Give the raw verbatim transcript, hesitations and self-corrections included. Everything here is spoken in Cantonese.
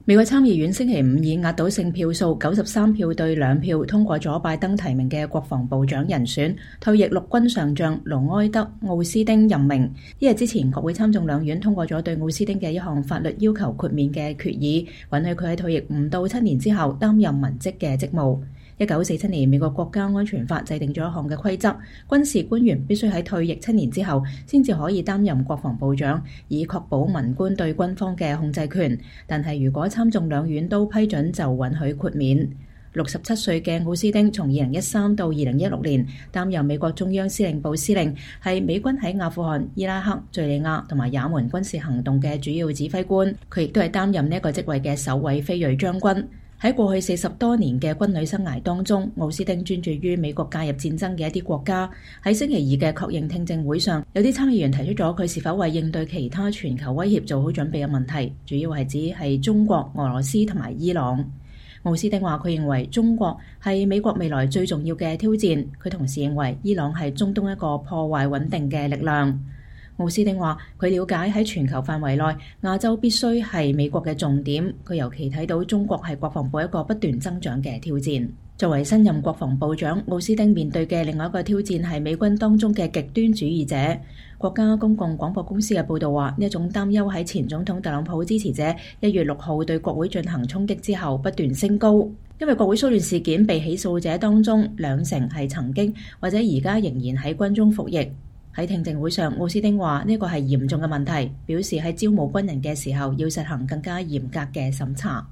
美國參議院星期五以壓倒性票數九十三票對兩票通過咗拜登提名嘅國防部長人選，退役陸軍上將盧埃德·奧斯丁任命。一日之前，國會參眾兩院通過咗對奧斯丁嘅一項法律要求豁免嘅決議，允許佢喺退役唔到七年之後擔任文職嘅職務。一九四七年，美國國家安全法制定咗一項嘅規則，軍事官員必須喺退役七年之後先至可以擔任國防部長，以確保文官對軍方嘅控制權。但係如果參眾兩院都批准，就允許豁免。六十七歲嘅奧斯丁從二零一三到二零一六年擔任美國中央司令部司令，係美軍喺阿富汗、伊拉克、敘利亞同埋也門軍事行動嘅主要指揮官。佢亦都係擔任呢一個職位嘅首位非裔將軍。喺過去四十多年嘅軍旅生涯當中，奧斯丁專注於美國介入戰爭嘅一啲國家。喺星期二嘅確認聽證會上，有啲參議員提出咗佢是否為應對其他全球威脅做好準備嘅問題，主要係指係中國、俄羅斯同埋伊朗。奧斯丁話佢認為中國係美國未來最重要嘅挑戰，佢同時認為伊朗係中東一個破壞穩定嘅力量。奧斯丁話佢了解喺全球範圍內，亞洲必須係美國嘅重點。佢尤其睇到中國係國防部一個不斷增長嘅挑戰。作為新任國防部長，奧斯丁面對嘅另外一個挑戰係美軍當中嘅極端主義者。國家公共廣播公司嘅報導話，呢一種擔憂喺前總統特朗普支持者一月六號對國會進行衝擊之後不斷升高。因為國會騷亂事件被起訴者當中，兩成係曾經或者而家仍然喺軍中服役。喺聽證會上，奧斯丁話呢個係嚴重嘅問題，表示喺招募軍人嘅時候要實行更加嚴格嘅審查。